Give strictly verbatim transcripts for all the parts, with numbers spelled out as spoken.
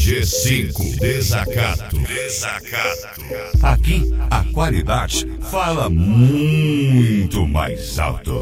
G cinco Desacato. Desacato. Aqui a qualidade fala muito mais alto.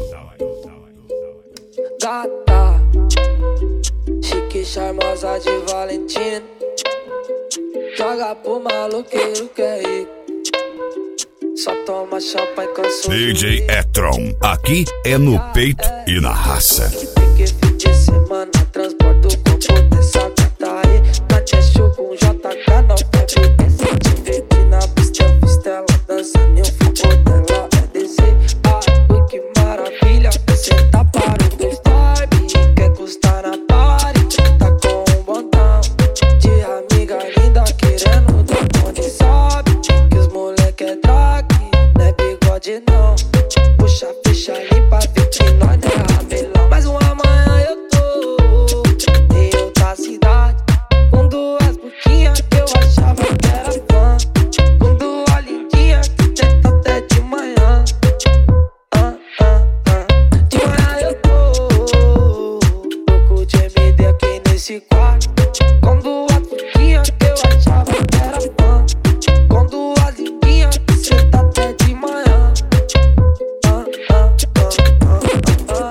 Gata, chique, charmosa de Valentina, joga pro maloqueiro que é rico, só toma champanhe com sujo. D J E-Tron, aqui é no peito e na raça. Pique fim de semana, transporta o corpo dessa gata aí. Natia show com J K, não febre, desce, te divertir na pista, eu fiz tela, dançando e o fogo dela é descer. Ah, que maravilha, você tá para o dois time, quer custar na party, tá com um botão de amiga linda, querendo dar onde sabe, que os moleque é drag, não é bigode não, puxa a ficha limpa, vê que nós não é ramelão. Mas uma manhã eu tô em outra cidade, com duas boquinhas que eu achava que era fã, com duas lindinhas que tenta até de manhã. Ah, ah, ah. De manhã eu tô louco de M D aqui nesse quarto, com duas boquinhas que eu achava que era fã, com duas lindinhas que tenta até de manhã. Ah, ah, ah, ah, ah.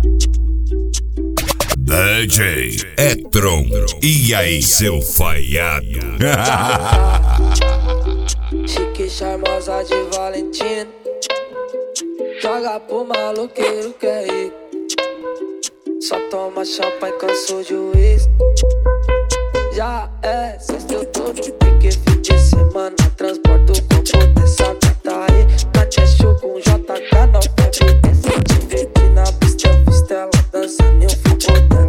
D J E-Tron, e aí seu falhado? Chique, charmosa de Valentina, joga pro maloqueiro que é rico, só toma champanhe com sujo uísque. Já é sexta, eu tô no pique fim de semana, transporta o corpo dessa gata aí. Natia show com J K, não febre, desce, te divertir na pista, eu fiz tela, dançando e o fogo dela